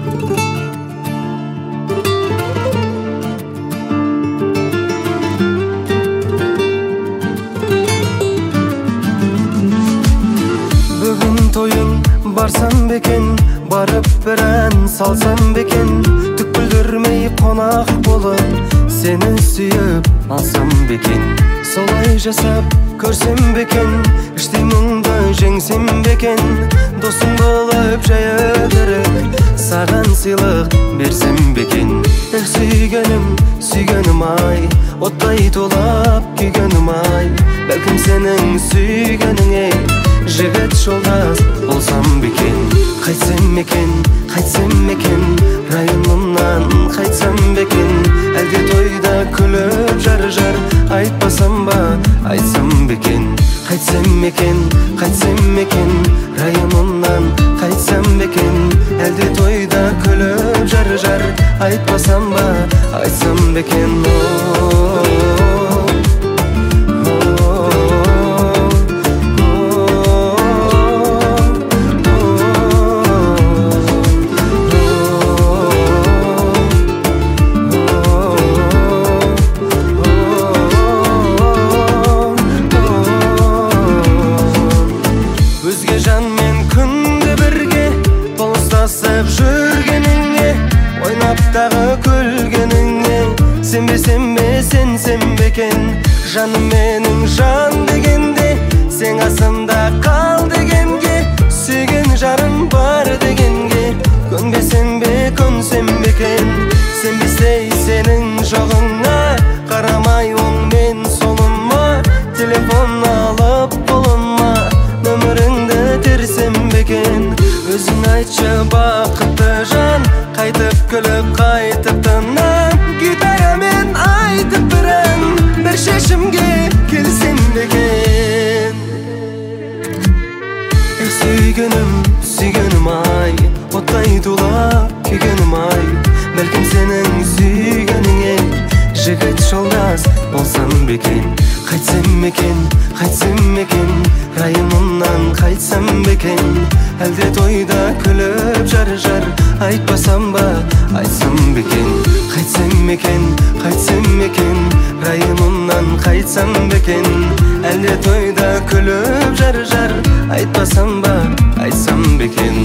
Бүгін тойың барсам бекен, барып бір ән салсам бекен, түк бүлдірмей қонақ болып сені сүйіп алсам бекен. Солай жасап көрсем бекен, іштей мұңды жеңсем бекен, досың болып жай өтірік саған сыйлық берсем бекен. Сүйгенім, сүйгенім ай, оттай тулап күйгенім ай, бәлкім сенің сүйгеніңе жігіт жолдас болсам бекен. Қайтсам екен, қайтсам екен, районымнан қайтсам бекен, әлде тойда күліп жар-жар айтпасам ба, айтсам бекен. Қайтсам екен, қайтсам екен, районымнан қайтсам бекен, әлде тойда күліп жар-жар айтпасам ба, айтсам бекен. Өзге жанмен күнде бірге болыстасып жүргеніңе, ойнаптағы күлгеніңе сенбесем бе, сенсем бекен. Жаным менің жан дегенде, сен қасымда қал дегенге, сүйген жарым бар дегенге көнбесең бе, көнсем бекен. Сенбестей сенің жоғыңа қарамай оң мен солыма, телефон алып қолыма нөміріңді терсем бекен. Өзің айтшы бақытты жан, қайтып күліп қайтып тынам, гитарамен айтып бір ән, бір шешімге келсем бекен. Сүйгенім, сүйгенім ай, оттай тулап күйгенім ай, бәлкім сенің сүйгеніңе жігіт жолдас болсам бекен. Қайтсам екен, қайтсам екен, райымымнан қайтсам бекен, әлде тойда күліп жар-жар айтпасам ба, айтсам бекен. Қайтсам екен, қайтсам екен, райымымнан қайтсам бекен, әлде тойда күліп жар-жар айтпасам ба, айтсам бекен.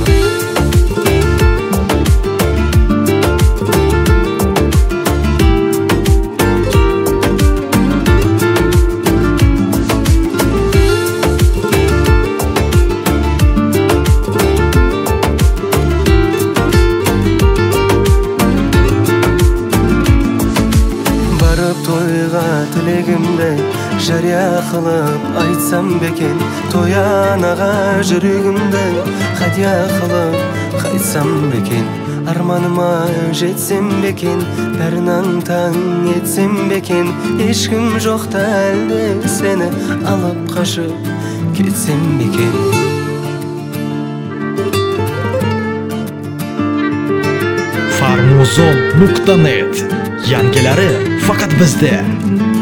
Тойға тілегімді жария қылып айтсам бекен, той анаға жүрегімді хадия қылып қайтсам бекен. Арманыма жетсем бекен, бәрін аң-таң етсем бекен, ешкім жоқта әлде сені алып қашып кетсем бекен. Farmuzon.net Yangilari faqat bizda.